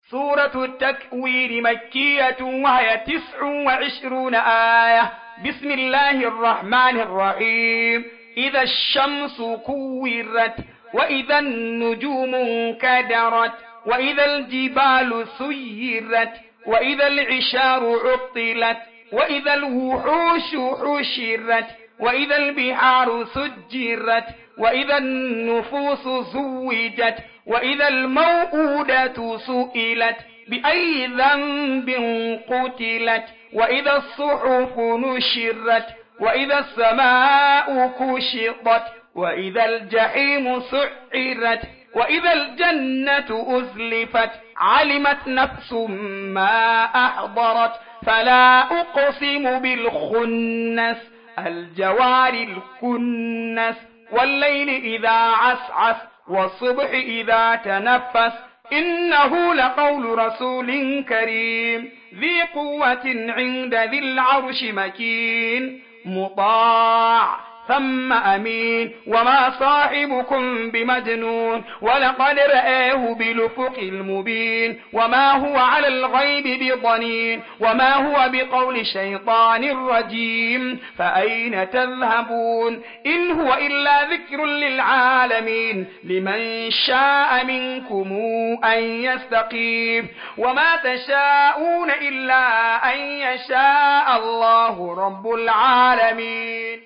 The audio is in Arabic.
سورة التكوير مكية وهي 29 آية. بسم الله الرحمن الرحيم. إذا الشمس كورت وإذا النجوم انكدرت وإذا الجبال سيرت وإذا العشار عطلت وإذا الوحوش حشرت وإذا البحار سجرت وإذا النفوس زوجت وإذا الموءودة سئلت بأي ذنب قتلت وإذا الصحف نشرت وإذا السماء كشطت وإذا الجحيم سعرت وإذا الجنة أزلفت علمت نفس ما أحضرت فلا أقسم بالخنس الجوار الكنس والليل إذا عسعس والصبح إذا تنفس إنه لقول رسول كريم ذي قوة عند ذي العرش مكين مطاع ثم أمين وما صاحبكم بمجنون ولقد رآه بالأفق المبين وما هو على الغيب بضنين وما هو بقول شيطان رجيم فأين تذهبون إن هو إلا ذكر للعالمين لمن شاء منكم أن يستقيم وما تشاءون إلا أن يشاء الله رب العالمين.